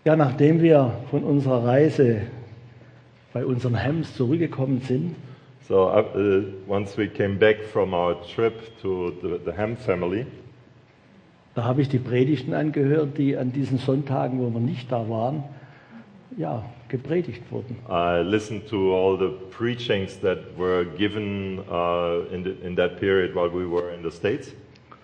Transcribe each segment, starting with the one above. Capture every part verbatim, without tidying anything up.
Ja, nachdem wir von unserer Reise bei unseren Hams zurückgekommen sind, So uh, once we came back from our trip to the, the Ham family, da habe ich die Predigten angehört, die an diesen Sonntagen, wo wir nicht da waren, ja, gepredigt wurden. I listened to all the preachings that were given uh, in, the, in that period while we were in the States.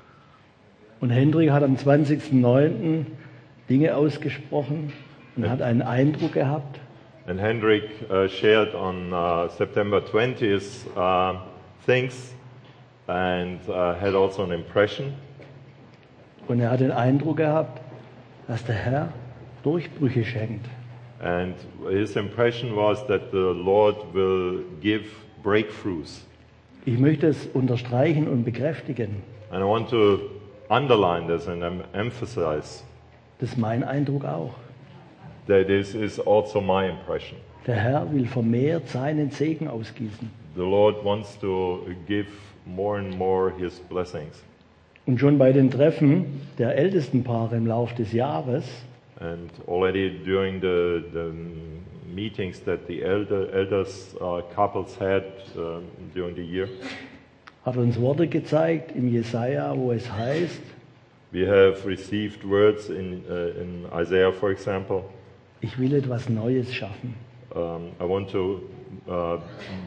Und Hendrik hat am zwanzigsten neunten Dinge ausgesprochen und hat einen Eindruck gehabt. And Hendrik uh, shared on uh, September twentieth uh, things and uh, had also an impression. Und er hat den Eindruck gehabt, dass der Herr Durchbrüche schenkt. And his impression was that the Lord will give breakthroughs. Ich möchte es unterstreichen und bekräftigen. And I want to underline this and em- emphasize Das ist mein Eindruck auch. that this is also my impression. Der Herr will vermehrt seinen Segen ausgießen. The Lord wants to give more and more His blessings. Und schon bei den Treffen der ältesten Paare im Lauf des Jahres And already during the, the meetings that the elder, elders uh, couples had um, during the year, hat er uns Worte gezeigt im Jesaja, wo es heißt, we have received words in, uh, in Isaiah, for example. ich will etwas Neues schaffen. Um, I want to uh,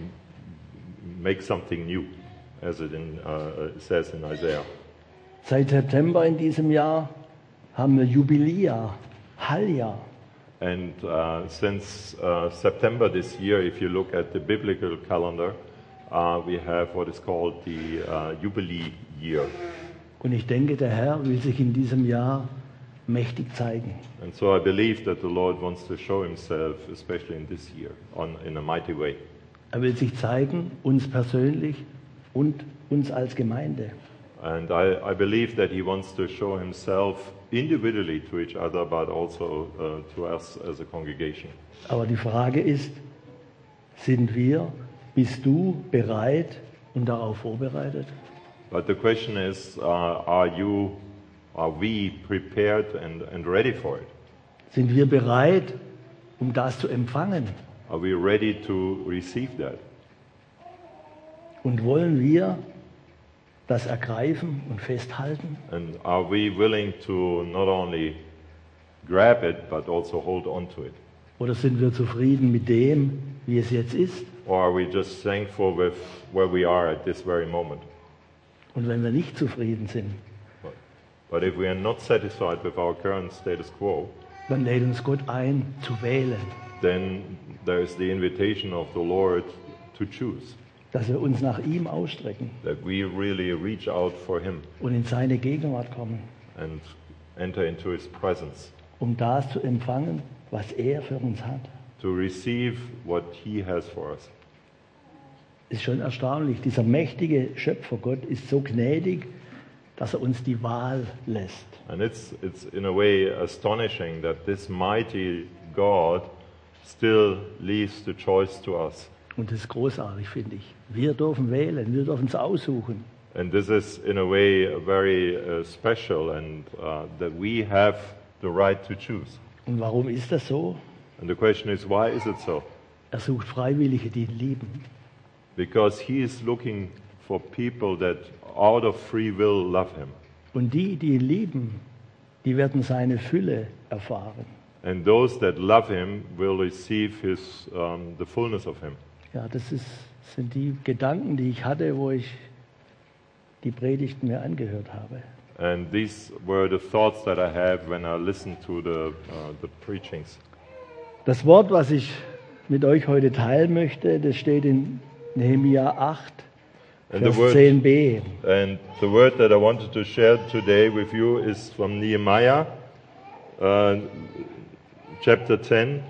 make something new, as it in, uh, it says in Isaiah. Seit September in diesem Jahr haben wir Jubiläa, Halljahr. And uh, since uh, September this year, if you look at the biblical calendar, uh, we have what is called the uh, Jubilee year. Und ich denke, der Herr will sich in diesem Jahr mächtig zeigen. And so I believe that the Lord wants to show Himself, especially in this year, on, in a mighty way. Er will sich zeigen, uns persönlich und uns als Gemeinde. And I, I believe that He wants to show Himself individually to each other, but also uh, to us as a congregation. Aber die Frage ist, sind wir, bist du bereit und darauf vorbereitet? But the question is, uh, are you, are we prepared and, and ready for it? Sind wir bereit, um das zu empfangen? Are we ready to receive that? Und wollen wir das ergreifen und festhalten? And are we willing to not only grab it, but also hold on to it? Oder sind wir zufrieden mit dem, wie es jetzt ist? Or are we just thankful with where we are at this very moment? Und wenn wir nicht zufrieden sind, But, but if we are not satisfied with our current status quo, dann lädt uns Gott ein, zu wählen. then there is the invitation of the Lord to choose, Dass wir uns nach ihm ausstrecken that we really reach out for Him und in seine Gegenwart kommen, and enter into His presence, um das zu empfangen, was er für uns hat. to receive what He has for us. Ist schon erstaunlich. Dieser mächtige Schöpfer Gott ist so gnädig, dass er uns die Wahl lässt. And it's, it's in a way astonishing that this mighty God still leaves the choice to us. Und das ist großartig, finde ich. Wir dürfen wählen, wir dürfen es aussuchen. And this is in a way very uh, special, and uh, that we have the right to choose. Und warum ist das so? And the question is, why is it so? Er sucht Freiwillige, die ihn lieben. Because He is looking for people that out of free will love Him. Und die, die ihn lieben, die werden seine Fülle erfahren. And those that love Him will receive His, um, the fullness of Him. Ja, das ist, sind die Gedanken, die ich hatte, wo ich die Predigten mir angehört habe. And these were the thoughts that I have when I listened to the, uh, the preachings. Das Wort, was ich mit euch heute teilen möchte, das steht in Nehemia acht, And the Vers word, zehn b. and the word that I wanted to share today with you is from Nehemiah, uh, chapter ten,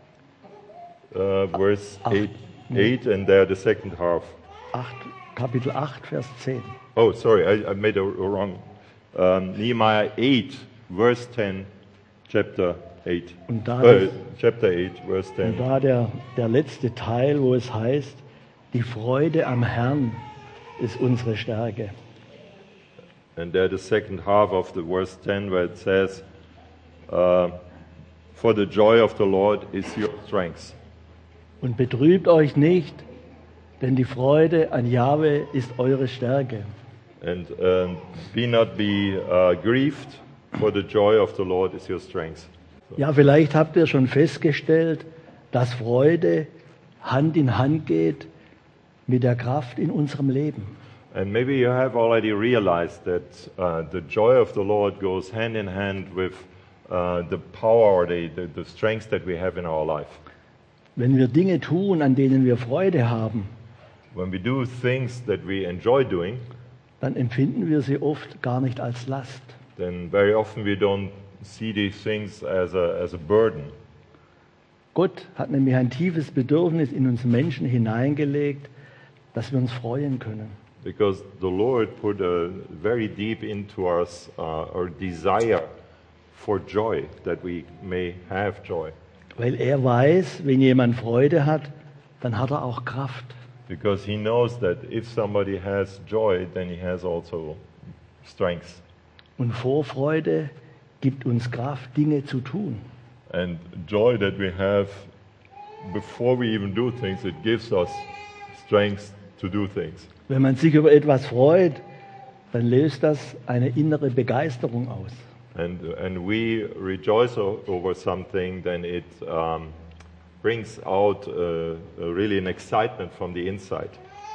uh, verse Ach, eight, eight, and there the second half. acht, Kapitel acht, Vers zehn. Oh, sorry, I, I made a, a wrong. Um, Nehemiah eight, verse ten, chapter eight. Und da, Uh, das, chapter eight, verse ten. und da der, der letzte Teil, wo es heißt, die Freude am Herrn ist unsere Stärke. And there the second half of the verse ten, where it says, uh, for the joy of the Lord is your strength. Und betrübt euch nicht, denn die Freude an Jahwe ist eure Stärke. And um, be not be uh, grieved, for the joy of the Lord is your strength. Ja, vielleicht habt ihr schon festgestellt, dass Freude Hand in Hand geht mit der Kraft in unserem Leben. And maybe you have already realized that uh, the joy of the Lord goes hand in hand with uh, the power or the, the, the strength that we have in our life. Wenn wir Dinge tun, an denen wir Freude haben, When we do things that we enjoy doing, dann empfinden wir sie oft gar nicht als Last. then very often we don't see these things as a, as a burden. Gott hat nämlich ein tiefes Bedürfnis in uns Menschen hineingelegt, dass wir uns freuen können. Because the Lord put a very deep into us uh, our desire for joy, that we may have joy. Weil er weiß, wenn jemand Freude hat, dann hat er auch Kraft. Because he knows that if somebody has joy, then he has also strength. Und Vorfreude gibt uns Kraft, Dinge zu tun. And joy that we have before we even do things, it gives us strength to do things. Wenn man sich über etwas freut, dann löst das eine innere Begeisterung aus. And, and we rejoice o- over something, then it um, brings out uh, uh, really an excitement from the inside.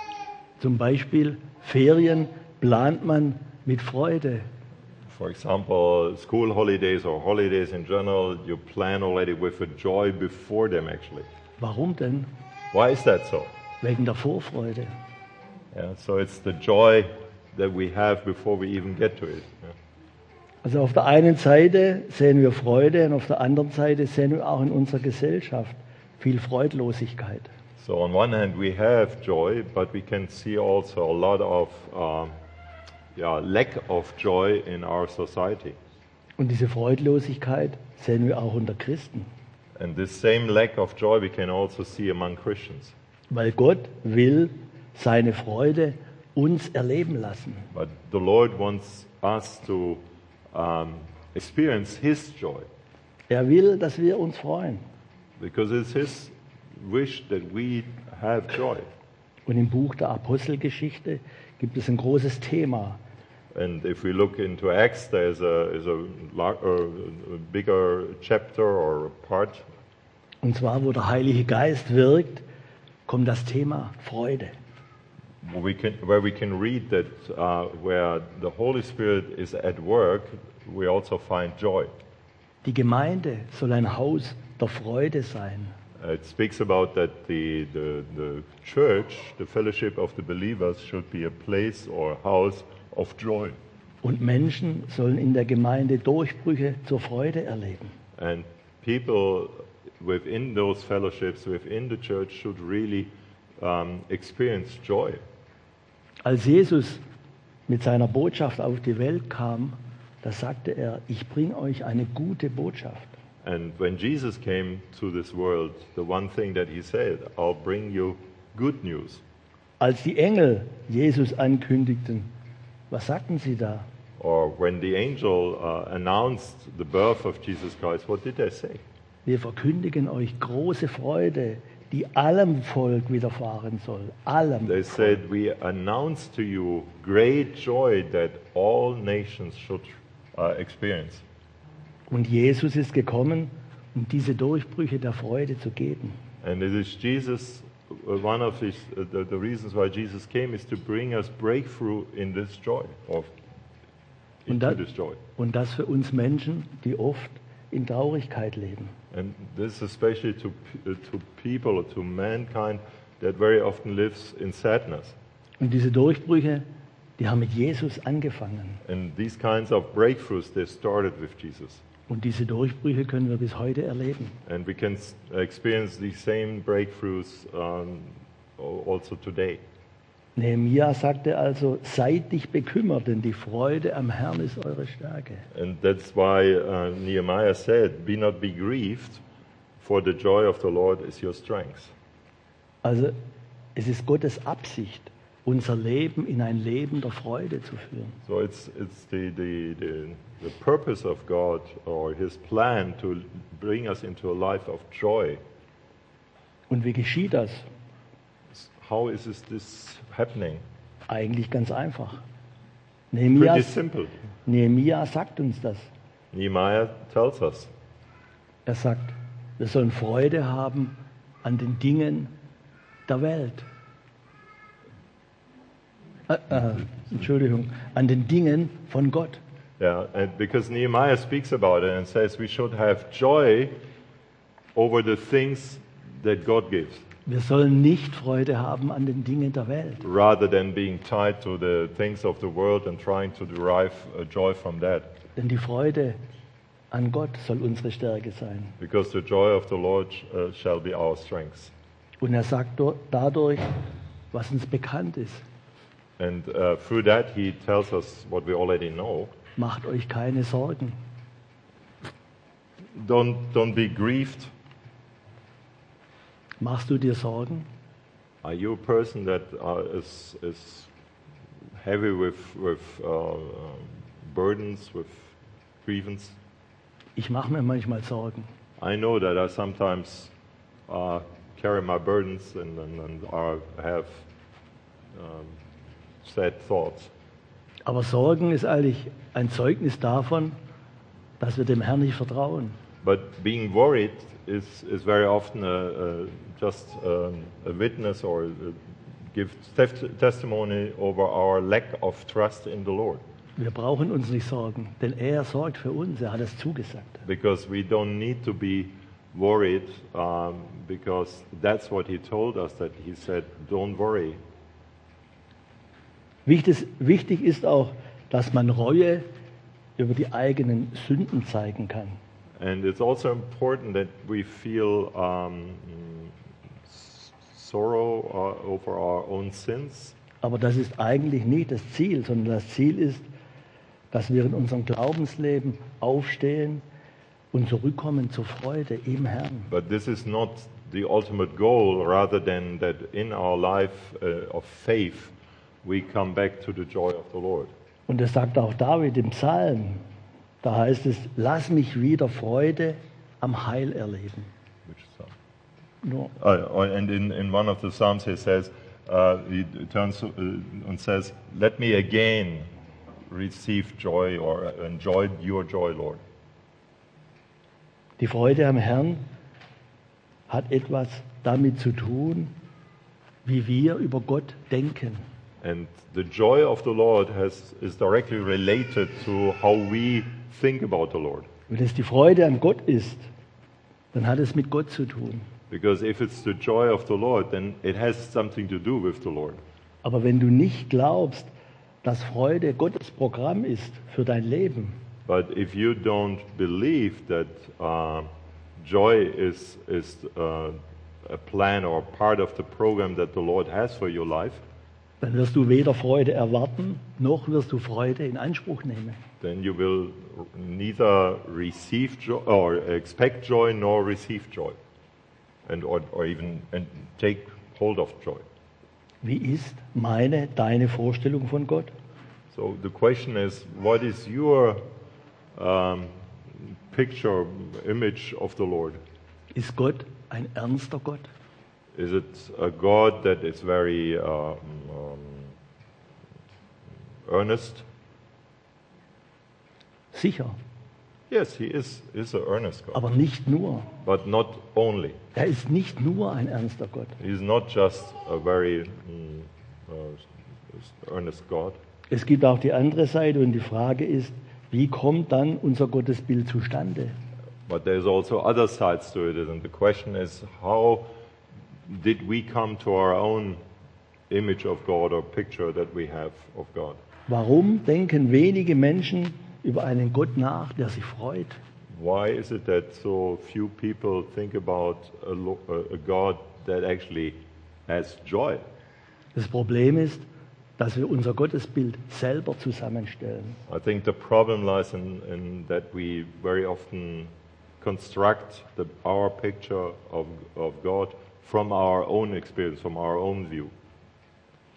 Zum Beispiel Ferien plant man mit Freude. For example, school holidays or holidays in general, you plan already with a joy before them actually. Warum denn? Why is that so? Wegen der Vorfreude. Yeah, so it's the joy that we have before we even get to it. Yeah. Also auf der einen Seite sehen wir Freude und auf der anderen Seite sehen wir auch in unserer Gesellschaft viel Freudlosigkeit. So on one hand we have joy, but we can see also a lot of um, yeah, lack of joy in our society. Und diese Freudlosigkeit sehen wir auch unter Christen. And this same lack of joy we can also see among Christians. Weil Gott will seine Freude uns erleben lassen. But the Lord wants us to um, experience His joy, Er will, dass wir uns freuen. because it's His wish that we have joy. Und im Buch der Apostelgeschichte gibt es ein großes Thema. And if we look into Acts, there is a, is a, lar- uh, a bigger chapter or part. Und zwar, wo der Heilige Geist wirkt, kommt das Thema Freude. Where we can, where we can read that uh, where the Holy Spirit is at work, we also find joy. Die Gemeinde soll ein Haus der Freude sein. Uh, it speaks about that the, the, the church, the fellowship of the believers, should be a place or house of joy. Und Menschen sollen in der Gemeinde Durchbrüche zur Freude erleben. And people within those fellowships, within the church, should really um, experience joy. Als Jesus mit seiner Botschaft auf die Welt kam, da sagte er, ich bringe euch eine gute Botschaft. And when Jesus came to this world, the one thing that he said, I'll bring you good news. Als die Engel Jesus ankündigten, was sagten sie da? Or when the angel uh, announced the birth of Jesus Christ, what did they say? Wir verkündigen euch große Freude, die allem Volk widerfahren soll. Allem. They said, we announce to you great joy that all nations should uh, experience. Und Jesus ist gekommen, um diese Durchbrüche der Freude zu geben. And it is Jesus, uh, one of his, uh, the, the reasons why Jesus came is to bring us breakthrough in this joy, or Und into das, this joy. und das für uns Menschen, die oft in Traurigkeit leben. And this especially to, p- uh, to people, or to mankind that very often lives in sadness. Und diese Durchbrüche, die haben mit Jesus angefangen. And these kinds of breakthroughs, they started with Jesus. Und diese Durchbrüche können wir bis heute erleben. And we can s- experience these same breakthroughs um, al- also today. Nehemia sagte also, seid nicht bekümmert, denn die Freude am Herrn ist eure Stärke. And that's why uh, Nehemiah said, be not be grieved, for the joy of the Lord is your strength. Also es ist Gottes Absicht, unser Leben in ein Leben der Freude zu führen. So it's it's the, the, the, the purpose of God or His plan to bring us into a life of joy. Und wie geschieht das? How is this, this happening? Eigentlich ganz einfach. Pretty Nehemia, simple. Nehemia sagt uns das. Nehemiah tells us. Er sagt, wir sollen Freude haben an den Dingen der Welt. Äh, äh, Entschuldigung, an den Dingen von Gott. Yeah, and because Nehemiah speaks about it and says we should have joy over the things that God gives, Wir sollen nicht Freude haben an den Dingen der Welt. rather than being tied to the things of the world and trying to derive uh, joy from that. Denn die Freude an Gott soll unsere Stärke sein. Because the joy of the Lord uh, shall be our strength. Und er sagt do- dadurch, was uns bekannt ist. And uh, through that, he tells us what we already know. Macht euch keine Sorgen. Don't, don't be grieved. Machst du dir Sorgen? Are you a person that uh, is, is heavy with, with uh, burdens, with grievance? Ich mache mir manchmal Sorgen. I know that I sometimes uh, carry my burdens and, and, and I have um, sad thoughts. Aber Sorgen ist eigentlich ein Zeugnis davon, dass wir dem Herrn nicht vertrauen. But being worried is, is very often a, a, just um, a witness or a, give tef- testimony over our lack of trust in the Lord. Wir brauchen uns nicht sorgen, denn er sorgt für uns, er hat es zugesagt. Because we don't need to be worried, um, because that's what He told us, that He said, don't worry. Wichtig, wichtig ist auch, dass man Reue über die eigenen Sünden zeigen kann. And it's also important that we feel um, s- sorrow uh, over our own sins. Aber das ist eigentlich nie das Ziel, sondern das Ziel ist, dass wir in unserem Glaubensleben aufstehen und zurückkommen zur Freude im Herrn. But this is not the ultimate goal, rather than that in our life uh, of faith we come back to the joy of the Lord. Und das sagt auch David im Psalm. Da heißt es, lass mich wieder Freude am Heil erleben. Which psalm? Nur, Uh, and in, in one of the psalms he says, uh, he turns uh, and says, let me again receive joy or enjoy your joy, Lord. die Freude am Herrn hat etwas damit zu tun, wie wir über Gott denken. And the joy of the Lord has, is directly related to how we think about the Lord. Wenn es die Freude an Gott ist, dann hat es mit Gott zu tun. Because if it's the joy of the Lord, then it has something to do with the Lord. Aber wenn du nicht glaubst, dass Freude Gottes Programm ist für dein Leben, But if you don't believe that uh, joy is, is uh, a plan or part of the program that the Lord has for your life, dann wirst du weder Freude erwarten, noch wirst du Freude in Anspruch nehmen. then you will neither receive joy or expect joy nor receive joy, and or, or even and take hold of joy. Wie ist meine, deine Vorstellung von Gott? So the question is, what is your um, picture, image of the Lord? Ist Gott ein ernster Gott? Is it a God that is very um, um, earnest? Sicher, Yes, he is, is an earnest God, aber nicht nur. but not only. Er ist nicht nur ein ernster Gott. He's not just a very mm, uh, earnest God. Es gibt auch die andere Seite und die Frage ist, wie kommt dann unser Gottesbild zustande? But there's also other sides to it, and the question is, how did we come to our own image of God or picture that we have of God? Warum denken wenige Menschen über einen Gott nach, der sich freut? Why is it that so few people think about a, lo- a a God that actually has joy? Das Problem ist, dass wir unser Gottesbild selber zusammenstellen. I think the problem lies in, in that we very often construct the, our picture of, of God from our own experience, from our own view.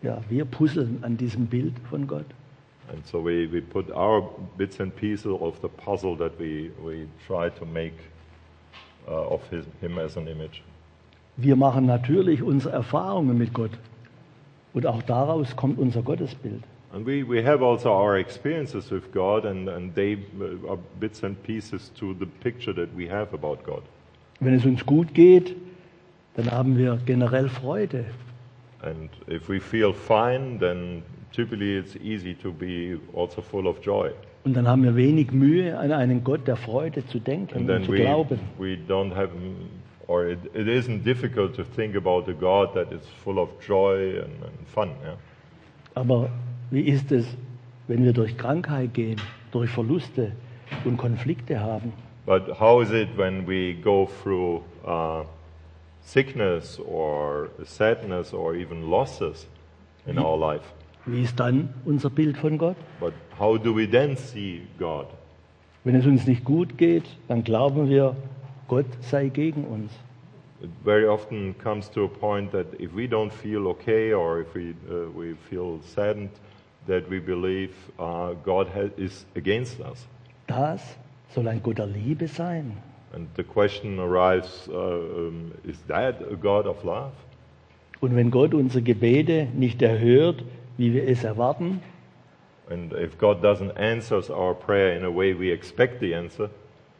ja, wir puzzeln an diesem Bild von Gott. And so we, we put our bits and pieces of the puzzle that we, we try to make uh, of his, him as an image. Wir machen natürlich unsere Erfahrungen mit Gott. Und auch daraus kommt unser Gottesbild. And we, we have also our experiences with God, and, and they uh, are bits and pieces to the picture that we have about God. Wenn es uns gut geht, dann haben wir generell Freude. And if we feel fine, then typically it's easy to be also full of joy. Und dann haben wir wenig Mühe, an einen Gott der Freude zu denken And und then zu we, glauben. we don't have, or it, it isn't difficult to think about a God that is full of joy and, and fun. Yeah? Aber wie ist es, wenn wir durch Krankheit gehen, durch Verluste und Konflikte haben? But how is it when we go through uh, sickness or sadness or even losses in our life? Wie ist dann unser Bild von Gott? But how do we then see God? Wenn es uns nicht gut geht, dann glauben wir, Gott sei gegen uns. It very often comes to a point that if we don't feel okay or if we, uh, we feel saddened, that we believe uh, God has, is against us. Das soll ein Gott der Liebe sein. And the question arises, uh, um, is that a God of love? Und wenn Gott unsere Gebete nicht erhört, wie wir es erwarten, And if God doesn't answer our prayer in a way we expect the answer,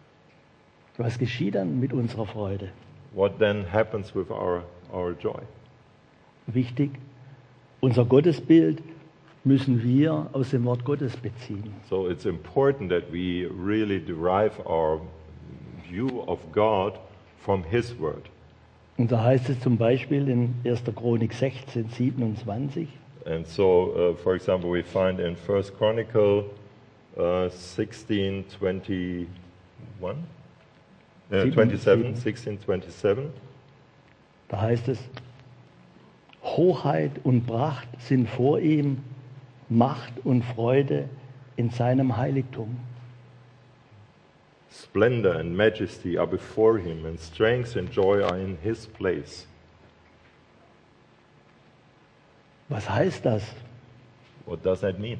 was geschieht dann mit unserer Freude? what then happens with our, our joy? Wichtig, unser Gottesbild müssen wir aus dem Wort Gottes beziehen. So it's important that we really derive our view of God from His Word. Und da heißt es zum Beispiel in erster Chronik sechzehn, siebenundzwanzig, And so, uh, for example, we find in First Chronicle uh, sixteen twenty-one, uh, Sieben- twenty-seven, sieben. sixteen twenty-seven. da heißt es, Hoheit und Pracht sind vor ihm, Macht und Freude in seinem Heiligtum. Splendor and majesty are before him, and strength and joy are in his place. Was heißt das? What does that mean?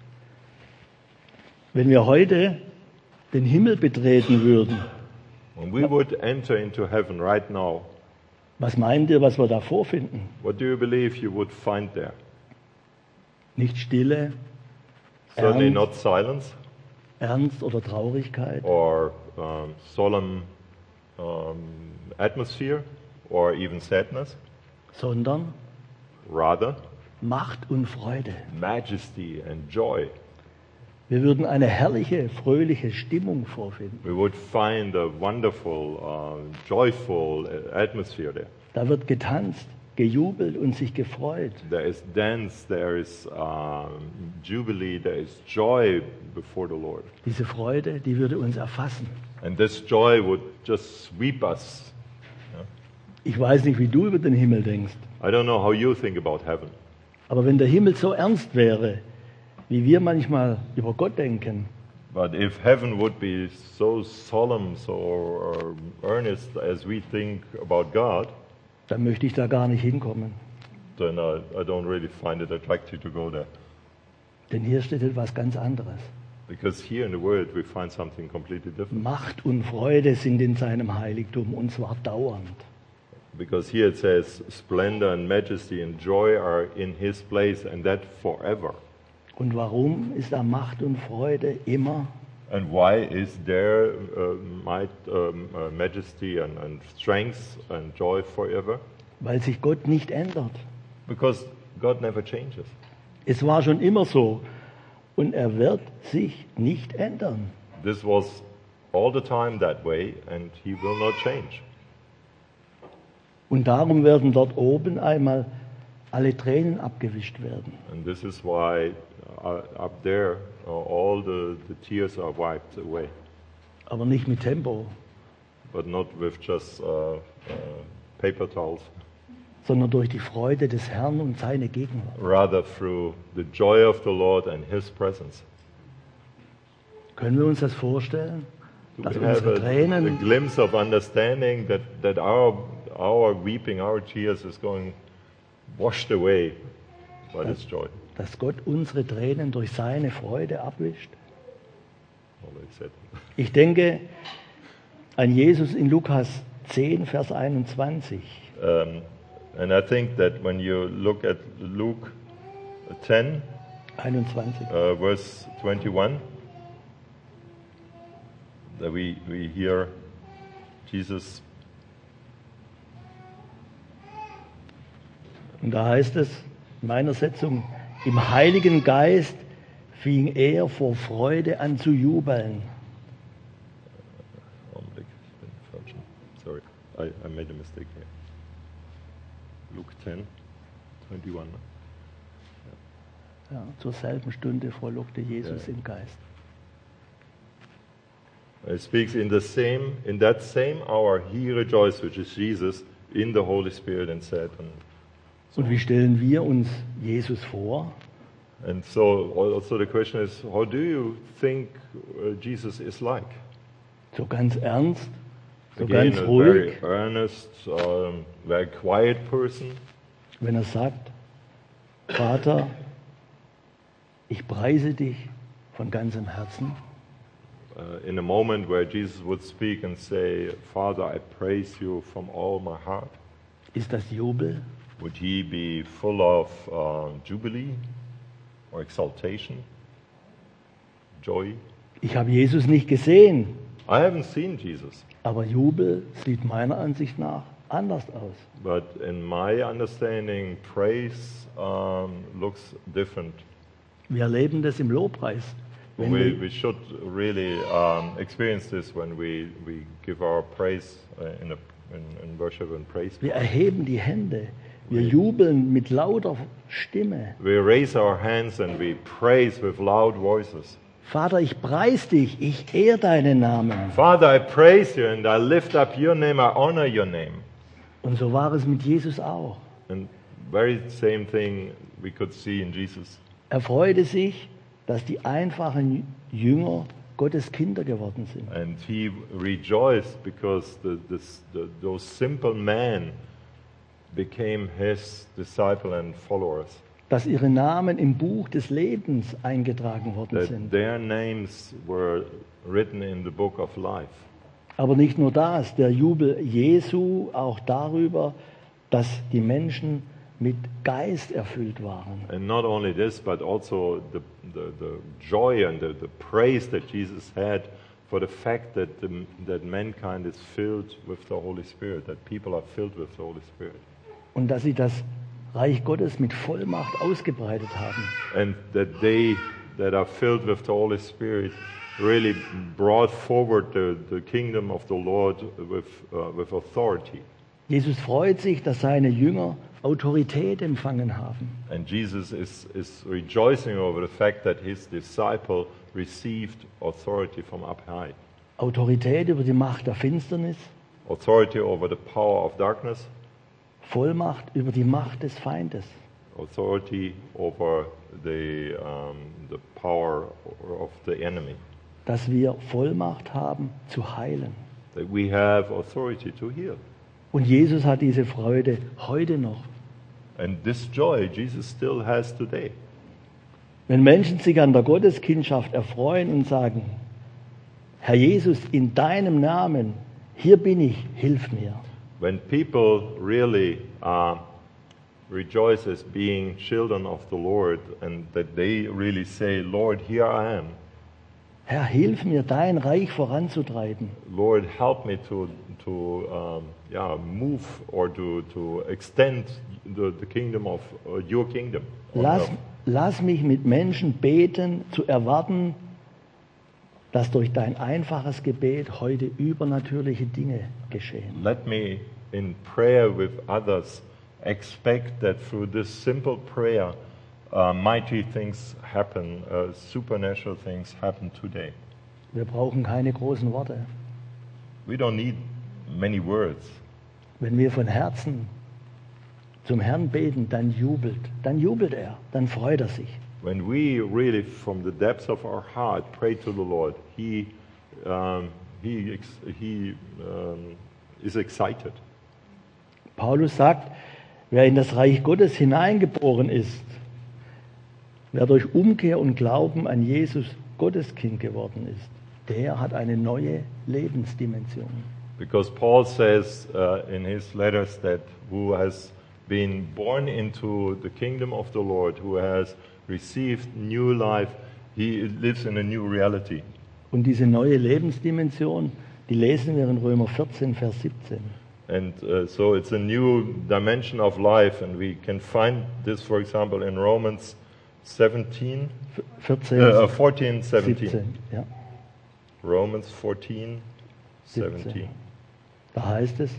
Wenn wir heute den Himmel betreten würden, When we would enter into heaven right now, was meint ihr, was wir da vorfinden? what do you believe you would find there? Nicht Stille, Certainly Ernst. not silence Ernst oder Traurigkeit, or um, solemn um, atmosphere or even sadness, sondern rather Macht und Freude. majesty and joy. Wir würden eine herrliche, fröhliche Stimmung vorfinden. We would find a wonderful, uh, joyful atmosphere there. Da wird getanzt, gejubelt und sich gefreut. There is dance, there is um, jubilee, there is joy before the Lord. Diese Freude, die würde uns erfassen. And this joy would just sweep us. Ich weiß nicht, wie du über den Himmel denkst, I don't know how you think about heaven, aber wenn der Himmel so ernst wäre, wie wir manchmal über Gott denken, but if heaven would be so solemn, so earnest as we think about God, dann möchte ich da gar nicht hinkommen. then I, I don't really find it attractive to go there. Denn hier steht etwas ganz anderes. Because here in the Word we find something completely different. Macht und Freude sind in seinem Heiligtum, und zwar dauernd. Because here it says, splendor and majesty and joy are in His place, and that forever. Und warum ist da Macht und Freude immer? And why is there uh, might, um, uh, majesty and, and strength and joy forever? Weil sich Gott nicht ändert. Because God never changes. Es war schon immer so und er wird sich nicht ändern. This was all the time that way, and He will not change. Und darum werden dort oben einmal alle Tränen abgewischt werden. And this is why uh, up there uh, all the, the tears are wiped away, Aber nicht mit Tempo, but not with just uh, uh, paper towels, sondern durch die Freude des Herrn und seine Gegenwart. rather through the joy of the Lord and His presence. Können wir uns das vorstellen? Do Dass we have unsere a, a Tränen, glimpse of understanding that, that our, our weeping, our tears is going washed away What is joy? dass Gott unsere Tränen durch seine Freude abwischt? Already said. Ich denke an Jesus in Lukas zehn, Vers einundzwanzig. Um, and I think that when you look at Luke ten, einundzwanzig. uh, verse twenty-one, that we, we hear Jesus. Und da heißt es in meiner Setzung, im Heiligen Geist fing er vor Freude an zu jubeln. Augenblick, ich bin falsch. Sorry, I, I made a mistake here. Luke ten, twenty-one. Ja, zur selben Stunde frohlockte Jesus Ja. im Geist. It speaks in the same, in that same hour he rejoiced, which is Jesus, in the Holy Spirit, and said, and, Und wie stellen wir uns Jesus vor? and so also the question is, how do you think uh, Jesus is like? So ganz ernst, so Again, ganz a ruhig, very earnest, um, very quiet person. wenn er sagt, Vater, ich preise dich von ganzem Herzen. Uh, in a moment where Jesus would speak and say, Father, I praise you from all my heart, Ist das Jubel? would he be full of uh, jubilee or exaltation, joy? Ich habe Jesus nicht gesehen, I haven't seen Jesus, aber Jubel sieht meiner Ansicht nach anders aus. but in my understanding, praise um, looks different. Wir erleben das im Lobpreis. Wenn We, wir, we should really um, experience this when we, we give our praise uh, in, a, in, in worship and praise. wir erheben die Hände, wir jubeln mit lauter Stimme. We raise our hands and we praise with loud voices. Vater, ich preis dich, ich ehr deinen Namen. Father, I praise you and I lift up your name, I honor your name. Und so war es mit Jesus auch. And very same thing we could see in Jesus. Er freute sich, dass die einfachen Jünger Gottes Kinder geworden sind. And he rejoiced because the, this, the, those simple men became his disciple and followers. Dass ihre Namen im Buch des Lebens eingetragen worden That sind. their names were written in the book of life. Aber nicht nur das, der Jubel Jesu auch darüber, dass die Menschen mit Geist erfüllt waren. And not only this, but also the, the, the joy and the, the praise that Jesus had for the fact that, the, that mankind is filled with the Holy Spirit, that people are filled with the Holy Spirit. Und dass sie das Reich Gottes mit Vollmacht ausgebreitet haben. And that they that are filled with the Holy Spirit really brought forward the, the kingdom of the Lord with, uh, with authority. Jesus freut sich, dass seine Jünger Autorität empfangen haben. And Jesus is, is rejoicing over the fact that his disciple received authority from up high. Autorität über die Macht der Finsternis, Authority over the power of darkness, Vollmacht über die Macht des Feindes. authority over the, um, the power of the enemy. Dass wir Vollmacht haben zu heilen. That we have authority to heal. Und Jesus hat diese Freude heute noch. And this joy Jesus still has today. Wenn Menschen sich an der Gotteskindschaft erfreuen und sagen, Herr Jesus, in deinem Namen, hier bin ich, hilf mir. When people really uh, rejoice as being children of the Lord and that they really say, Lord, here I am. Herr, hilf mir, dein Reich voranzutreiben. Lord, help me to, to um, yeah, move or to, to extend the, the kingdom of uh, your kingdom. on Lass, earth. lass mich mit Menschen beten, zu erwarten, dass durch dein einfaches Gebet heute übernatürliche Dinge geschehen. Let me, in prayer with others, expect that through this simple prayer, uh, mighty things happen, uh, supernatural things happen today. Wir brauchen keine großen Worte. We don't need many words. Wenn wir von Herzen zum Herrn beten, dann jubelt, dann jubelt er, dann freut er sich. When we really, from the depths of our heart, pray to the Lord, He, um, he, ex- he um, is excited. Paulus sagt, wer in das Reich Gottes hineingeboren ist, Wer durch Umkehr und Glauben an Jesus Gotteskind geworden ist, der hat eine neue Lebensdimension. Because Paul says uh, in his letters that who has been born into the kingdom of the Lord, who has received new life, he lives in a new reality. Und diese neue Lebensdimension, die lesen wir in Römer vierzehn, Vers siebzehn. And uh, so it's a new dimension of life, and we can find this, for example, in Romans seventeen, vierzehn, uh, fourteen, seventeen. siebzehn, ja, Romans fourteen, seventeen. siebzehn. Da heißt es,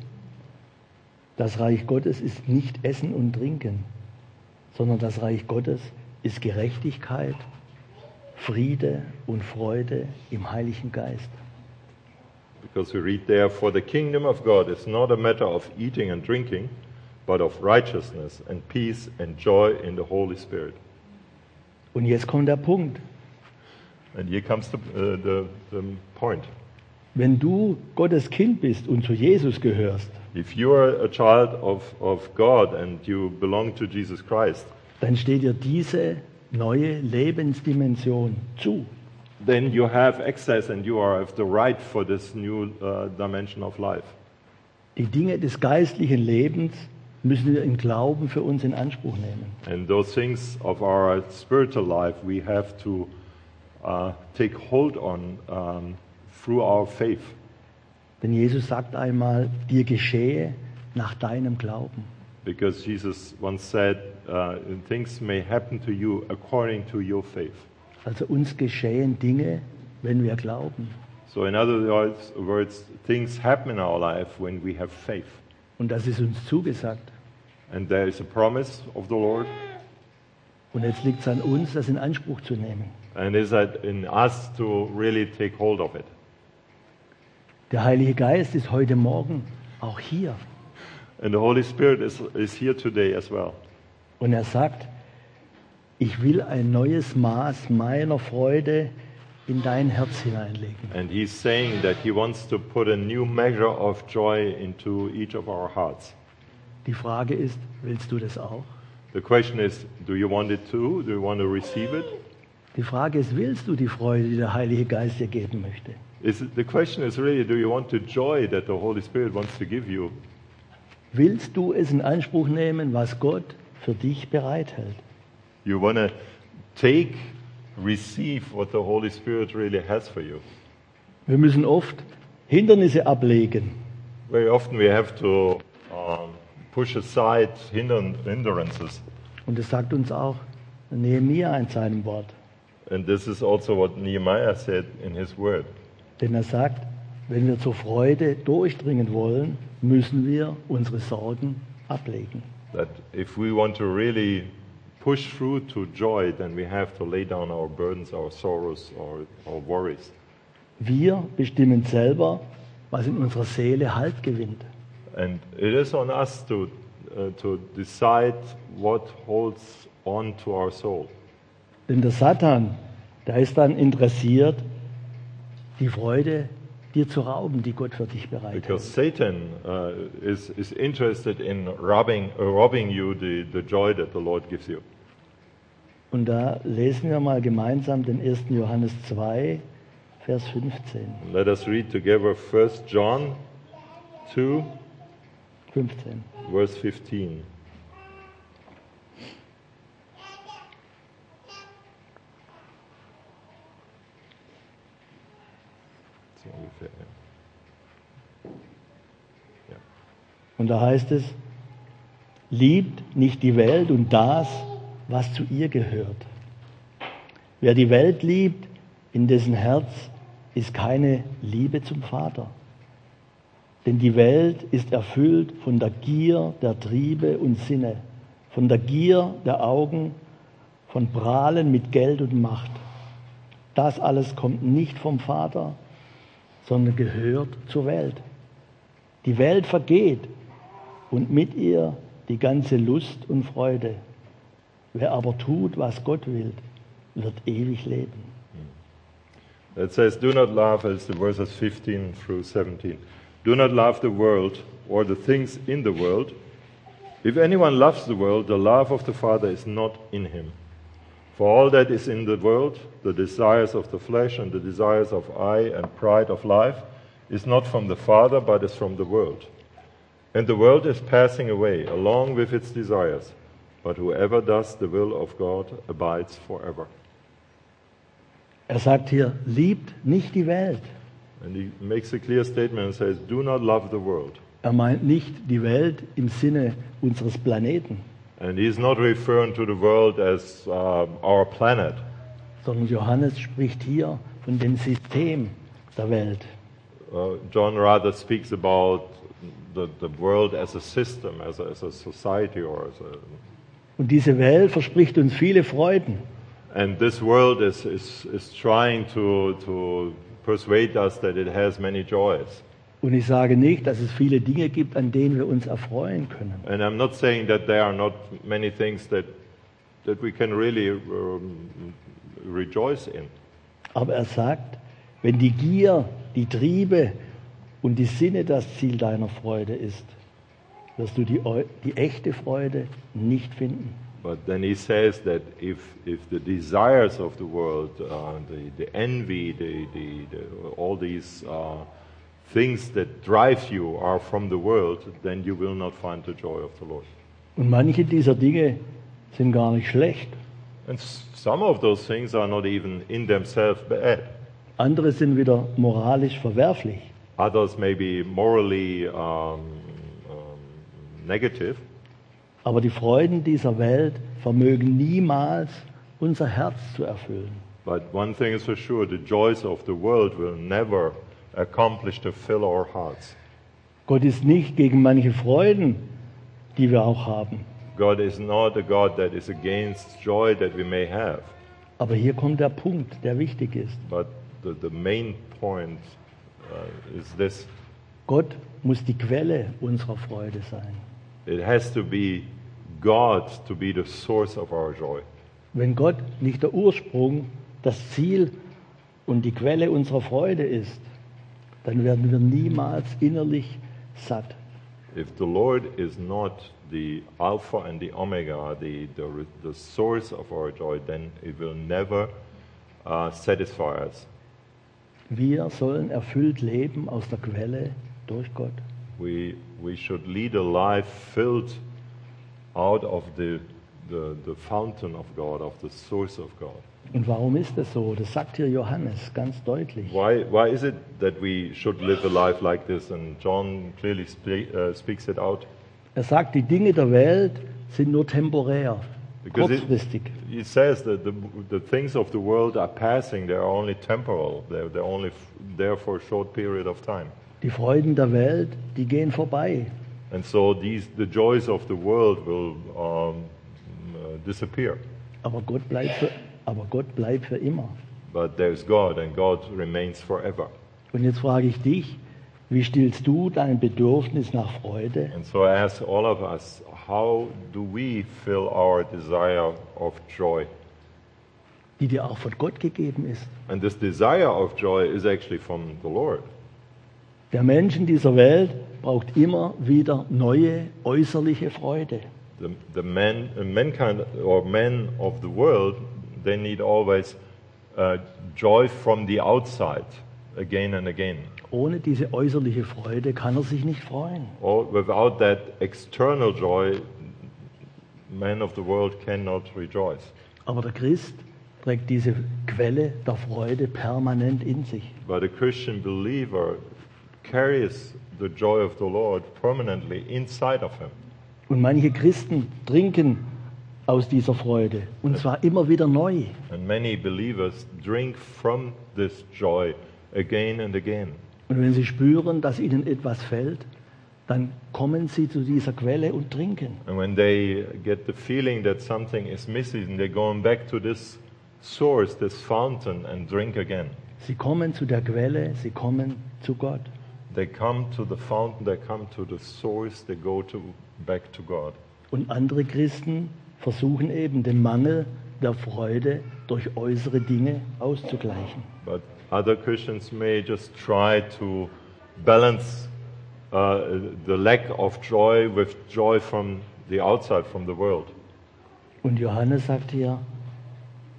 das Reich Gottes ist nicht Essen und Trinken, sondern das Reich Gottes ist Gerechtigkeit, Friede und Freude im Heiligen Geist. Because we read there, for the kingdom of God is not a matter of eating and drinking, but of righteousness and peace and joy in the Holy Spirit. Und jetzt kommt der Punkt. And here comes the, uh, the, the point. Wenn du Gottes Kind bist und zu Jesus gehörst, If you are a child of, of God and you belong to Jesus Christ, dann steht dir diese neue Lebensdimension zu. then you have access and you are have the right for this new uh, dimension of life. Die Dinge des geistlichen Lebens müssen wir im Glauben für uns in Anspruch nehmen. And those things of our spiritual life we have to uh, take hold on um, through our faith. Denn Jesus sagt einmal, dir geschehe nach deinem Glauben. Because Jesus once said, uh, things may happen to you according to your faith. Also uns geschehen Dinge, wenn wir glauben. So in other words, words, things happen in our life when we have faith. Und das ist uns zugesagt. And there is a promise of the Lord. Und jetzt liegt es an uns, das in Anspruch zu nehmen. And it's that in us to really take hold of it. Der Heilige Geist ist heute Morgen auch hier. And the Holy Spirit is, is here today as well. Und er sagt, ich will ein neues Maß meiner Freude in dein Herz hineinlegen. And he's saying that he wants to put a new measure of joy into each of our hearts. Die Frage ist, willst du das auch? The question is, do you want it too? Do you want to receive it? Die Frage ist, willst du die Freude, die der Heilige Geist dir geben möchte? Is it, the question is really, do you want the joy that the Holy Spirit wants to give you? Willst du es in Anspruch nehmen, was Gott für dich bereithält? You want to take, receive what the Holy Spirit really has for you. Wir müssen oft Hindernisse ablegen. Very often we have to um, push aside hindern- hindrances. Und das sagt uns auch Nehemia in seinem Wort. And this is also what Nehemiah said in his word. Denn er sagt, wenn wir zur Freude durchdringen wollen, müssen wir unsere Sorgen ablegen. That if we want to really push through to joy, then we have to lay down our burdens, our sorrows, our, our worries. Wir bestimmen selber, was in unserer Seele Halt gewinnt. And it is on us to, uh, to decide what holds on to our soul. Denn der Satan, der ist dann interessiert, die Freude dir zu rauben, die Gott für dich bereitet. Because Satan uh, is, is interested in robbing, uh, robbing you the, the joy that the Lord gives you. Und da lesen wir mal gemeinsam den ersten Johannes zwei, Vers fünfzehn. Let us read together First John two, fünfzehn. verse fifteen. So ungefähr, ja. Ja. Und da heißt es, liebt nicht die Welt und das, was zu ihr gehört. Wer die Welt liebt, in dessen Herz ist keine Liebe zum Vater. Denn die Welt ist erfüllt von der Gier der Triebe und Sinne, von der Gier der Augen, von Prahlen mit Geld und Macht. Das alles kommt nicht vom Vater, sondern gehört zur Welt. Die Welt vergeht und mit ihr die ganze Lust und Freude. Wer aber tut, was Gott will, wird ewig leben. It says, do not love, as the verses fifteen through seventeen. Do not love the world or the things in the world. If anyone loves the world, the love of the Father is not in him. For all that is in the world, the desires of the flesh and the desires of eye and pride of life, is not from the Father, but is from the world. And the world is passing away, along with its desires. But whoever does the will of God abides forever. Er sagt hier, liebt nicht die Welt. And he makes a clear statement and says, do not love the world. Er meint nicht die Welt im Sinne unseres Planeten, And he's not referring to the world as uh, our planet, sondern Johannes spricht hier von dem System der Welt. Uh, John rather speaks about the, the world as a system, as a, as a society, or as a, Und diese Welt verspricht uns viele Freuden. and this world is, is, is trying to, to persuade us that it has many joys. Und ich sage nicht, dass es viele Dinge gibt, an denen wir uns erfreuen können. And I'm not saying that there are not many things that, that we can really um, rejoice in. Aber er sagt, wenn die Gier, die Triebe und die Sinne das Ziel deiner Freude ist, wirst du die, eu- die echte Freude nicht finden. But then he says that if, if the desires of the world, uh, the, the envy, the, the, the, all these uh, things that drive you are from the world, then you will not find the joy of the Lord. Und manche dieser Dinge sind gar nicht schlecht. And s- some of those things are not even in themselves bad. Andere sind wieder moralisch verwerflich. Others may be morally um, um, negative. Aber die Freuden dieser Welt vermögen niemals unser Herz zu erfüllen. But one thing is for sure, the joys of the world will never accomplish to fill our hearts. Gott ist nicht gegen manche Freuden, die wir auch haben. God is not a God that is against joy that we may have. Aber hier kommt der Punkt, der wichtig ist. But the, the main point uh, is this. Gott muss die Quelle unserer Freude sein. It has to be God to be the source of our joy. Wenn Gott nicht der Ursprung, das Ziel und die Quelle unserer Freude ist, dann werden wir niemals innerlich satt. If the Lord is not the Alpha and the Omega, the, the, the source of our joy, then it will never uh, satisfy us. Wir sollen erfüllt leben aus der Quelle durch Gott. We, we should lead a life filled out of the, the, the fountain of God, of the source of God. Und warum ist das so? Das sagt hier Johannes ganz deutlich. Why, why is it that we should live a life like this? And John clearly spe- uh, speaks it out. Er sagt, die Dinge der Welt sind nur temporär, Because it, kurzfristig. he says that the, the things of the world are passing, they are only temporal, they're, they're only f- there for a short period of time. Die Freuden der Welt, die gehen vorbei. And so these, the joys of the world will um, uh, disappear. Aber Gott bleibt für, aber Gott bleibt für immer. But there's God, and God remains forever. Und jetzt frage ich dich, wie stillst du dein Bedürfnis nach Freude? And so I ask all of us, how do we fill our desire of joy? Die dir auch von Gott gegeben ist. And this desire of joy is actually from the Lord. Der Mensch in dieser Welt braucht immer wieder neue äußerliche Freude. The, the men, uh, mankind or men of the world, they need always uh, joy from the outside, again and again. Ohne diese äußerliche Freude kann er sich nicht freuen. Or without that external joy, men of the world cannot rejoice. Aber der Christ trägt diese Quelle der Freude permanent in sich. But a Christian believer carries the joy of the Lord permanently inside of him. Und manche Christen trinken aus dieser Freude, und zwar immer wieder neu. And many believers drink from this joy again and again. Und wenn sie spüren, dass ihnen etwas fällt, dann kommen sie zu dieser Quelle und trinken. And when they get the feeling that something is missing, they're going back to this source, this fountain, and drink again. Sie kommen zu der Quelle, sie kommen zu Gott. They come to the fountain, they come to the source, they go to, back to God. Und andere Christen versuchen eben den Mangel der Freude durch äußere Dinge auszugleichen. But other Christians may just try to balance uh, the lack of joy with joy from the outside, from the world. Und Johannes sagt hier,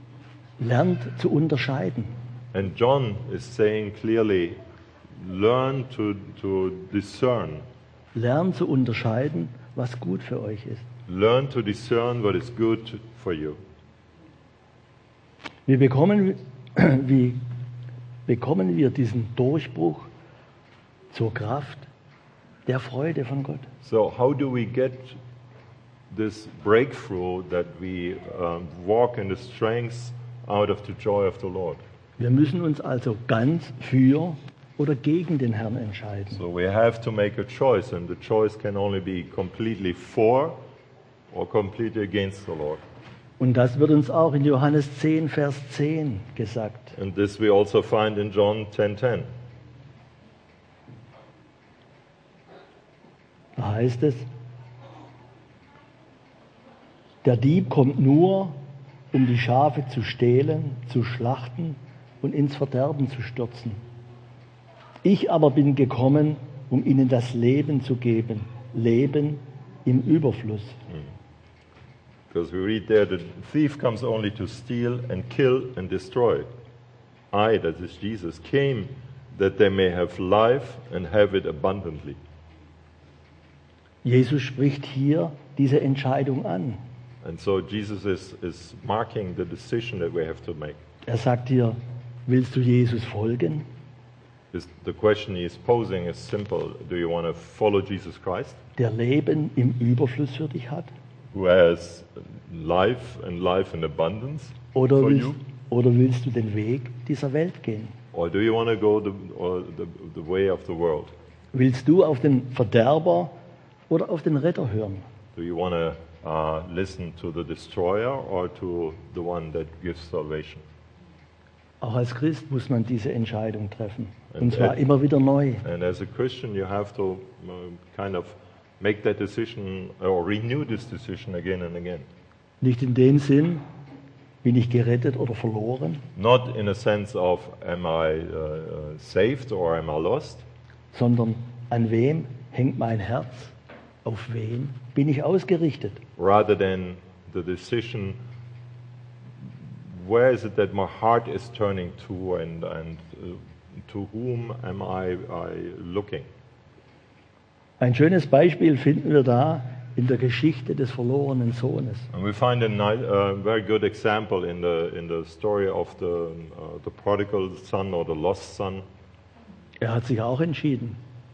lernt zu unterscheiden. And John is saying clearly, learn to, to discern. Lernt zu unterscheiden, was gut für euch ist. Learn to discern what is good for you. Wir bekommen, wie bekommen wir diesen Durchbruch zur Kraft der Freude von Gott? So how do we get this breakthrough that we um, walk in the strength out of the joy of the Lord? Wir müssen uns also ganz für oder gegen den Herrn entscheiden. So we have to make a choice, and the choice can only be completely for or completely against the Lord. Und das wird uns auch in Johannes zehn, Vers zehn gesagt. And this we also find in John ten ten. Da heißt es, der Dieb kommt nur, um die Schafe zu stehlen, zu schlachten und ins Verderben zu stürzen. Ich aber bin gekommen, um ihnen das Leben zu geben, Leben im Überfluss. Because we read there, the thief comes only to steal and kill and destroy. I, that is Jesus, came that they may have life and have it abundantly. Jesus spricht hier diese Entscheidung an. And so Jesus is, is marking the decision that we have to make. Er sagt hier, willst du Jesus folgen? Is, the question he is posing is simple. Do you want to follow Jesus Christ, Der Leben im Überfluss für dich hat? who has life and life in abundance Oder for willst, you? oder willst du den Weg dieser Welt gehen? Or do you want to go the, or the, the way of the world? Willst du auf den Verderber oder auf den Retter hören? Do you want to uh, listen to the destroyer or to the one that gives salvation? Auch als Christ muss man diese Entscheidung treffen. And Und zwar that- immer wieder neu. And as a Christian, you have to uh, kind of make that decision or renew this decision again and again. Nicht in dem Sinn, bin ich gerettet oder verloren, Not in a sense of am I uh, uh, saved or am I lost, sondern an wem hängt mein Herz? Auf wen bin ich ausgerichtet? rather than the decision where is it that my heart is turning to and, and uh, to whom am I, I looking. Ein schönes Beispiel finden wir da in der Geschichte des verlorenen Sohnes. And we find a ni- uh, very good example in the, in the story of the, uh, the prodigal son or the lost son. Er hat sich auch entschieden.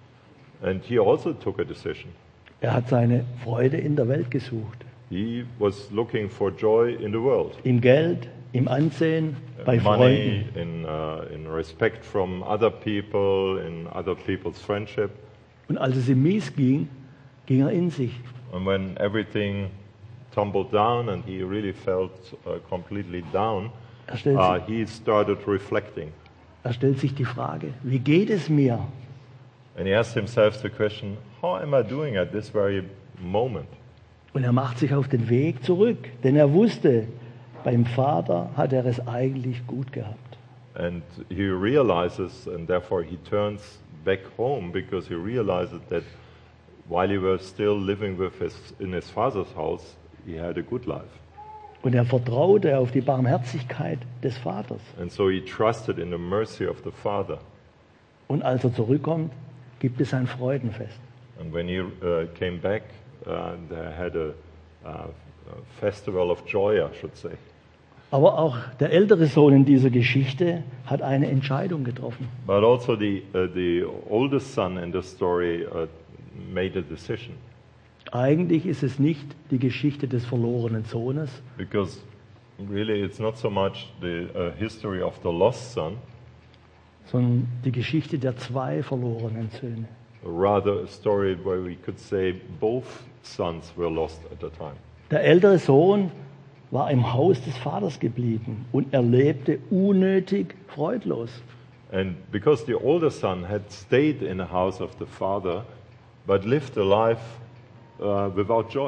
And he also took a decision. Er hat seine Freude in der Welt gesucht. He was looking for joy in the world. Im Geld, im Ansehen, bei Money, Freunden. in, uh, in respect from other people, in other people's friendship. Und als es ihm mies ging, ging er in sich. And when everything tumbled down and he really felt uh, completely down, Er stellt, uh, sich, he started reflecting. er stellt sich die Frage, wie geht es mir? And he asked himself the question, how am I doing at this very moment? Und er macht sich auf den Weg zurück, denn er wusste, beim Vater hat er es eigentlich gut gehabt. And he realizes, and therefore he turns back home because he realizes that while he was still living with his, in his father's house, he had a good life. Und er vertraute auf die Barmherzigkeit des Vaters. And so he trusted in the mercy of the Father. Und als er zurückkommt, gibt es ein Freudenfest. And when he uh, came back, uh, they had a, uh, a festival of joy, I should say. Aber auch der ältere Sohn in dieser Geschichte hat eine Entscheidung getroffen. But also the, uh, the oldest son in the story uh, made a decision. Eigentlich ist es nicht die Geschichte des verlorenen Sohnes, Because really it's not so much the uh, history of the lost son, sondern die Geschichte der zwei verlorenen Söhne. rather a story where we could say both sons were lost at the time. Der ältere Sohn war im Haus des Vaters geblieben und er lebte unnötig freudlos. And because the older son had stayed in the house of the father, but lived a life uh, without joy.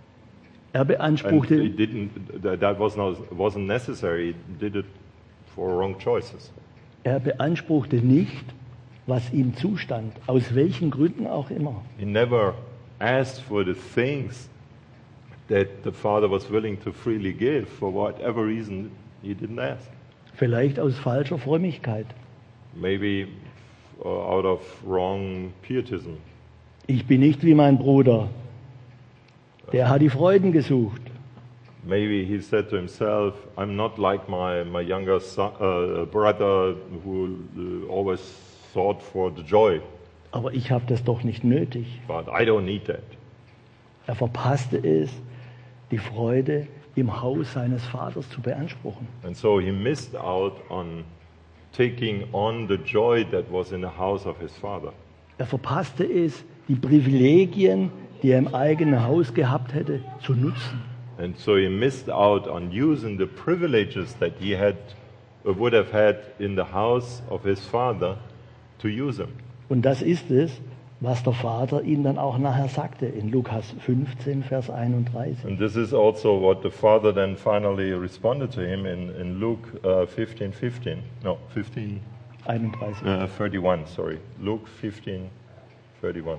Er And he beanspruchte, didn't, that that was not, wasn't necessary, he did it for wrong choices. er beanspruchte nicht, was ihm zustand, aus welchen Gründen auch immer. He never asked for the things that the father was willing to freely give for whatever reason He didn't ask. Vielleicht aus falscher Frömmigkeit. Maybe uh, out of wrong pietism. Ich bin nicht wie mein Bruder. Der hat die Freuden gesucht. Maybe he said to himself, I'm not like my, my younger son, uh, brother who uh, always sought for the joy, Aber ich habe das doch nicht nötig. but I don't need that. Er verpasste es, die Freude im Haus seines Vaters zu beanspruchen. And so he missed out on taking on the joy that was in the house of his father. Er verpasste es, die Privilegien, die er im eigenen Haus gehabt hätte, zu nutzen. And so he missed out on using the privileges that he had, uh, would have had in the house of his father to use them. Und das ist es, was der Vater ihm dann auch nachher sagte in Lukas fünfzehn, Vers einunddreißig. And this is also what the father then finally responded to him in, in Luke uh, fifteen fifteen. No, fifteen einunddreißig. uh, thirty-one, sorry. Luke fifteen thirty-one.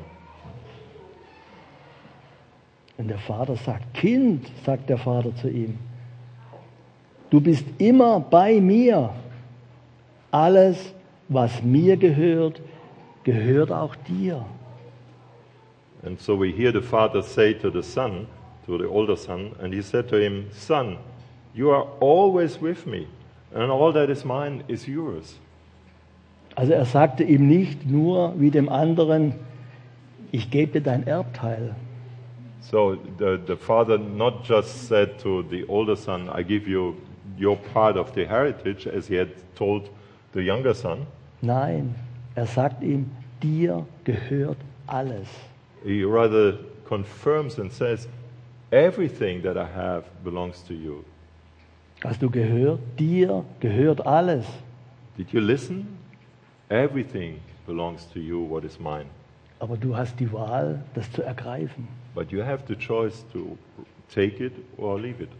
Und der Vater sagt, Kind, sagt der Vater zu ihm, du bist immer bei mir. Alles, was mir gehört, gehört auch dir. And so we hear the father say to the son, to the older son, and he said to him, Son, you are always with me, and all that is mine is yours. Also er sagte ihm nicht nur wie dem anderen, ich gebe dir dein Erbteil. So the, the father not just said to the older son, I give you your part of the heritage, as he had told the younger son. Nein, er sagt ihm, dir gehört alles. He rather confirms and says, everything that I have belongs to you. Hast du gehört? Dir gehört alles. Did you listen? Everything belongs to you, what is mine. Aber du hast die Wahl, das zu ergreifen. But you have the choice to take it or leave it.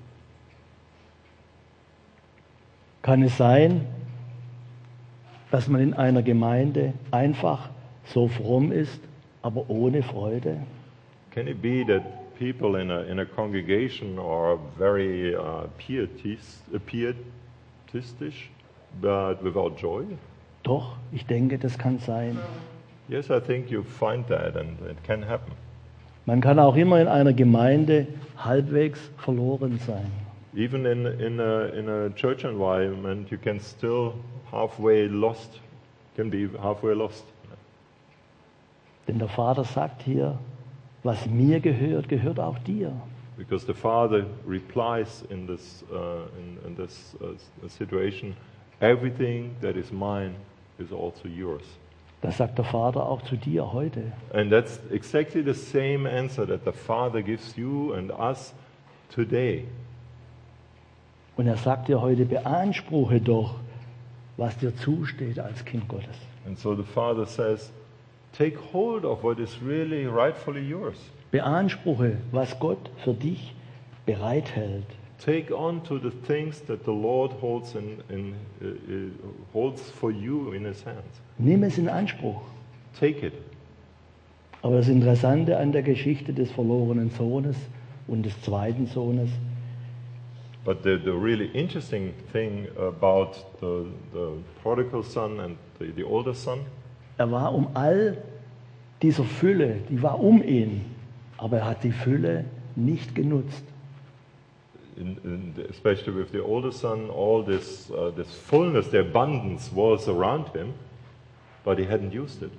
Kann es sein, dass man in einer Gemeinde einfach so fromm ist, aber ohne Freude? Can it be that people in a, in a congregation are very uh, pietist, uh, pietistisch, but without joy? Doch, ich denke, das kann sein. Yes, I think you find that, and it can happen. Man kann auch immer in einer Gemeinde halbwegs verloren sein. Even in, in, a, in a church environment, you can still halfway lost, can be halfway lost. Denn der Vater sagt hier, was mir gehört, gehört auch dir. Because the father replies in this, uh, in, in this uh, situation, everything that is mine is also yours. Das sagt der Vater auch zu dir heute. And that's exactly the same answer that the Father gives you and us today. Und er sagt dir heute, beanspruche doch, was dir zusteht als Kind Gottes. And so the Father says, take hold of what is really rightfully yours. Beanspruche, was Gott für dich bereithält. Take on to the things that the Lord holds, in, in, uh, uh, holds for you in His hands. Nimm es in Anspruch. Take it. Aber das Interessante an der Geschichte des verlorenen Sohnes und des zweiten Sohnes, But the, the really interesting thing about the, the prodigal son and the, the older son, er war um all dieser Fülle, die war um ihn, aber er hat die Fülle nicht genutzt. in, in the, especially with the older son, all this, uh, this fullness, the abundance was around him, but he hadn't used it.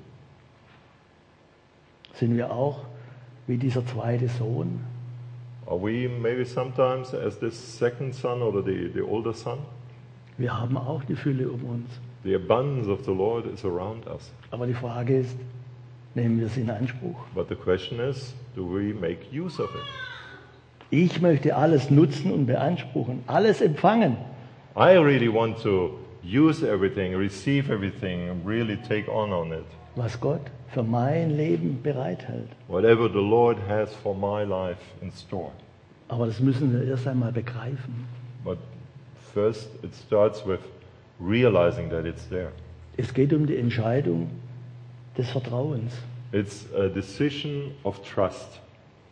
Sind wir auch wie dieser zweite Sohn? Are we maybe sometimes as this second son or the, the older son? Wir haben auch die Fülle um uns. The abundance of the Lord is around us. Aber die Frage ist, nehmen wir es in Anspruch? But the question is, do we make use of it? Ich möchte alles nutzen und beanspruchen, alles empfangen. I really want to use everything, receive everything, and really take on on it. Was Gott für mein Leben bereithält. Whatever the Lord has for my life in store. Aber das müssen wir erst einmal begreifen. But first it starts with realizing that it's there. Es geht um die Entscheidung des Vertrauens. It's a decision of trust.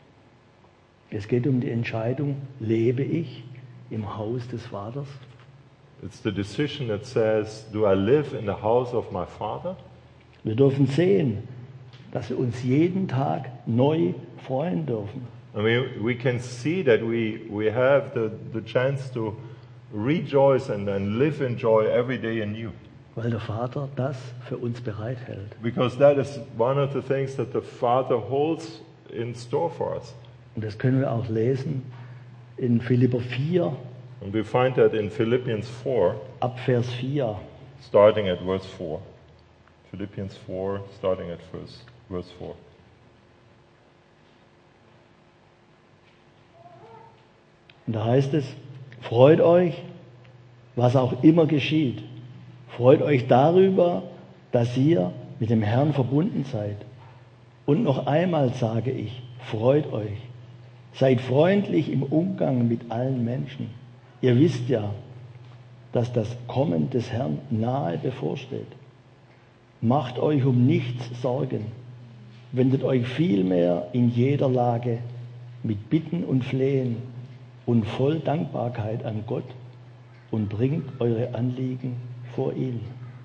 Es geht um die Entscheidung, lebe ich im Haus des Vaters? It's the decision that says, do I live in the house of my Father? Wir dürfen sehen, dass wir uns jeden Tag neu freuen dürfen. I mean, we can see that we, we have the, the chance to rejoice and, and live in joy every day anew. Weil der Vater das für uns bereithält. Because that is one of the things that the Father holds in store for us. Und das können wir auch lesen in Philipper vier, And we find that in Philippians four, ab Vers vier. starting at verse four. Philippians four, starting at verse, verse four. Und da heißt es, freut euch, was auch immer geschieht. Freut euch darüber, dass ihr mit dem Herrn verbunden seid. Und noch einmal sage ich, freut euch. Seid freundlich im Umgang mit allen Menschen. Ihr wisst ja, dass das Kommen des Herrn nahe bevorsteht. Macht euch um nichts Sorgen. Wendet euch vielmehr in jeder Lage mit Bitten und Flehen und voll Dankbarkeit an Gott und bringt eure Anliegen vor ihn.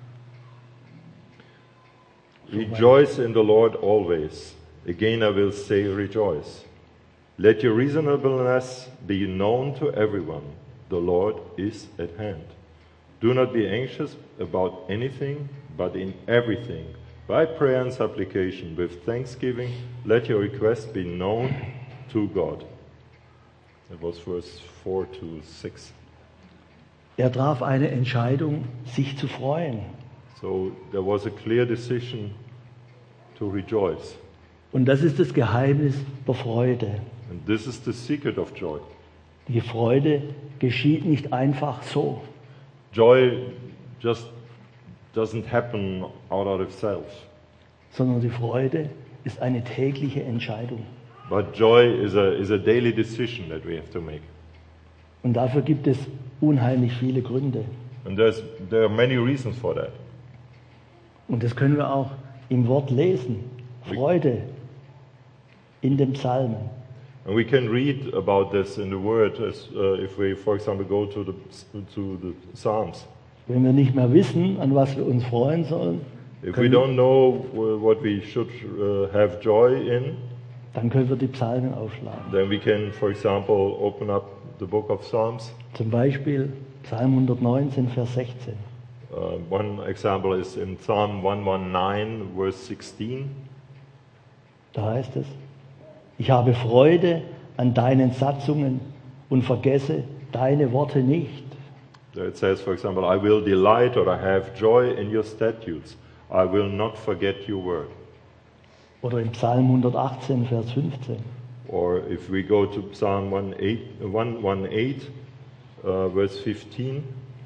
Rejoice in the Lord always. Again I will say rejoice. Let your reasonableness be known to everyone. The Lord is at hand. Do not be anxious about anything, but in everything, by prayer and supplication, with thanksgiving, let your requests be known to God. That was verse four to six. Er traf eine Entscheidung, sich zu freuen. So there was a clear decision to rejoice. Und das ist das Geheimnis der Freude. And this is the secret of joy. Die Freude geschieht nicht einfach so, Joy just doesn't happen out of itself. sondern die Freude ist eine tägliche Entscheidung. But joy is a, is a daily decision that we have to make. Und dafür gibt es unheimlich viele Gründe. And there's, there are many reasons for that. Und das können wir auch im Wort lesen. Freude in den Psalmen. And we can read about this in the Word as, uh, if we, for example, go to the, to the Psalms. Wenn wir nicht mehr wissen, an was wir uns freuen sollen, If we don't know uh, what we should uh, have joy in, dann können wir die Psalmen aufschlagen. then we can, for example, open up the book of Psalms. Zum Beispiel Psalm hundertneunzehn, Vers sechzehn. Uh, one example is in Psalm one nineteen, verse sixteen. Da heißt es, ich habe Freude an deinen Satzungen und vergesse deine Worte nicht. There it says, for example, I will delight or I have joy in your statutes. I will not forget your word. Oder im Psalm hundertachtzehn, Vers fünfzehn. Or if we go to Psalm one eighteen, uh, verse fifteen,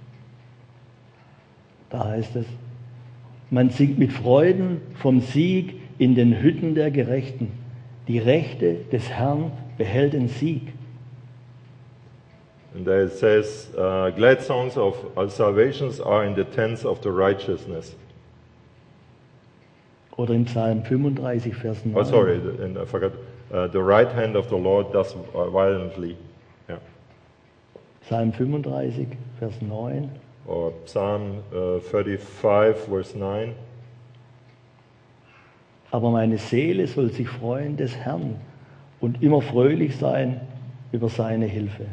Da heißt es, man singt mit Freuden vom Sieg in den Hütten der Gerechten. Die Rechte des Herrn behält den Sieg. and there it says, uh, glad songs of uh, salvations are in the tents of the righteousness. Oder im Psalm fünfunddreißig, Vers neun. Oh, sorry, the, and I forgot. Uh, the right hand of the Lord does violently. Yeah. Psalm fünfunddreißig, Vers neun. Or Psalm uh, thirty-five, verse nine. Aber meine Seele soll sich freuen des Herrn und immer fröhlich sein über seine Hilfe.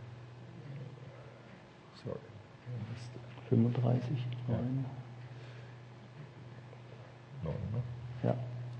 Sorry. fünfunddreißig, neun. No, no. Ja.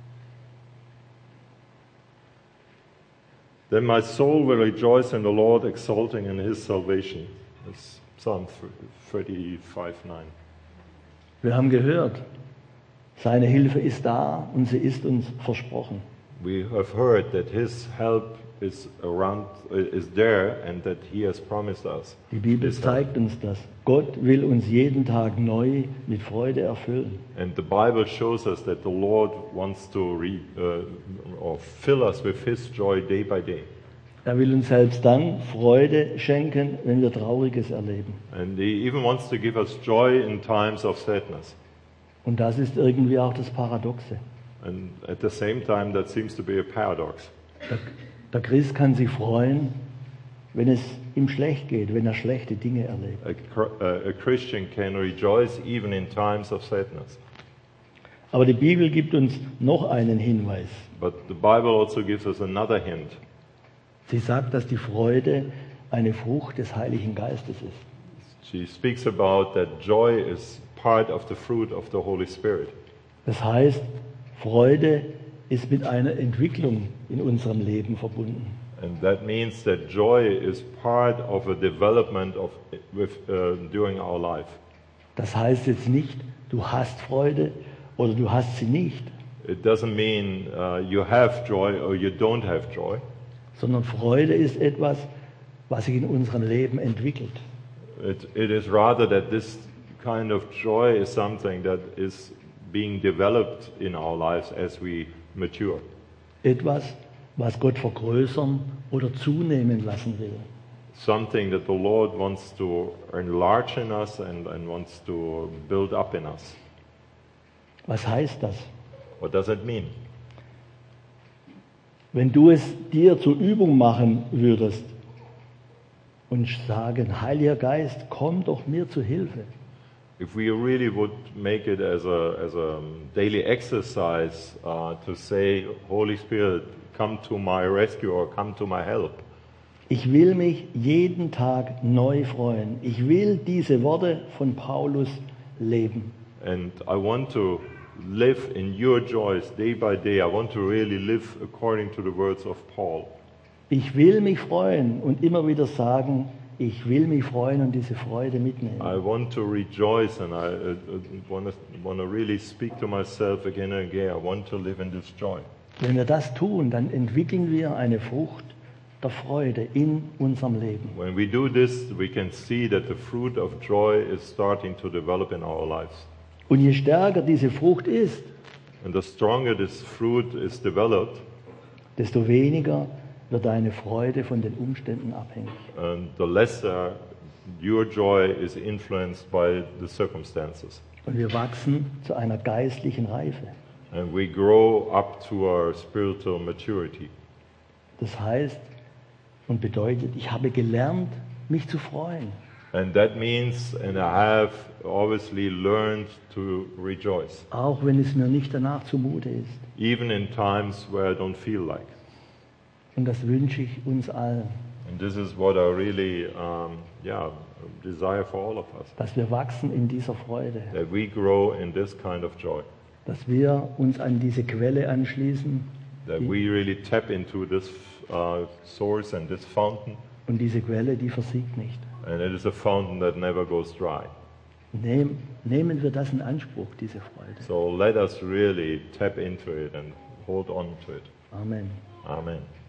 Then my soul will rejoice in the Lord, exulting in his salvation. That's Psalm thirty-five, nine. Wir haben gehört, seine Hilfe ist da und sie ist uns versprochen. We have heard that his help is around, is there, and that he has promised us. Die Bibel his help. zeigt uns das. Gott will uns jeden Tag neu mit Freude erfüllen. And the Bible shows us that the Lord wants to re, uh, or fill us with his joy day by day. Er will uns selbst dann Freude schenken, wenn wir Trauriges erleben. And he even wants to give us joy in times of sadness. Und das ist irgendwie auch das Paradoxe. And at the same time, that seems to be a paradox. Der, der Christ kann sich freuen, wenn es ihm schlecht geht, wenn er schlechte Dinge erlebt. A, cr- uh, a Christian can rejoice even in times of sadness. Aber die Bibel gibt uns noch einen Hinweis. But the Bible also gives us another hint. Sie sagt, dass die Freude eine Frucht des Heiligen Geistes ist. She speaks about that joy is part of the fruit of the Holy Spirit. Das heißt, Freude ist mit einer Entwicklung in unserem Leben verbunden. And that means that joy is part of a development of with, uh, during our life. Das heißt jetzt nicht, du hast Freude oder du hast sie nicht, It doesn't mean uh, you have joy or you don't have joy. sondern Freude ist etwas, was sich in unserem Leben entwickelt. It, it is rather that this kind of joy is something that is being developed in our lives as we mature. Etwas, was Gott vergrößern oder zunehmen lassen will. Something that the Lord wants to enlarge in us and, and wants to build up in us. Was heißt das? What does it mean? Wenn du es dir zur Übung machen würdest und sagen, Heiliger Geist, komm doch mir zu Hilfe. If we really would make it as a, as a daily exercise uh, to say, Holy Spirit, come to my rescue or come to my help. Ich will mich jeden Tag neu freuen. Ich will diese Worte von Paulus leben. And I want to live in your joys day by day. I want to really live according to the words of Paul. Ich will mich freuen und immer wieder sagen, ich will mich freuen und diese Freude mitnehmen. I want to rejoice and I uh, uh, want, to, want to really speak to myself again and again. I want to live in this joy. Wenn wir das tun, dann entwickeln wir eine Frucht der Freude in unserem Leben. When we do this, we can see that the fruit of joy is starting to develop in our lives. Und je stärker diese Frucht ist, And the stronger this fruit is developed, desto weniger wird deine Freude von den Umständen abhängig. and the lesser your joy is influenced by the circumstances. Und wir wachsen zu einer geistlichen Reife. And we grow up to our spiritual maturity. Das heißt und bedeutet, ich habe gelernt, mich zu freuen. And that means, and I have obviously learned to rejoice, Auch wenn es mir nicht danach zumute ist. even in times where I don't feel like. Und das wünsche ich uns allen, And this is what I really, um, yeah, desire for all of us. dass wir wachsen in dieser Freude. That we grow in this kind of joy. Dass wir uns an diese Quelle anschließen That we really tap into this uh, source and this fountain. und diese Quelle, die versiegt nicht. And it is a fountain that never goes dry. Nehm, nehmen wir das in Anspruch, diese Freude. So let us really tap into it and hold on to it. Amen. Amen.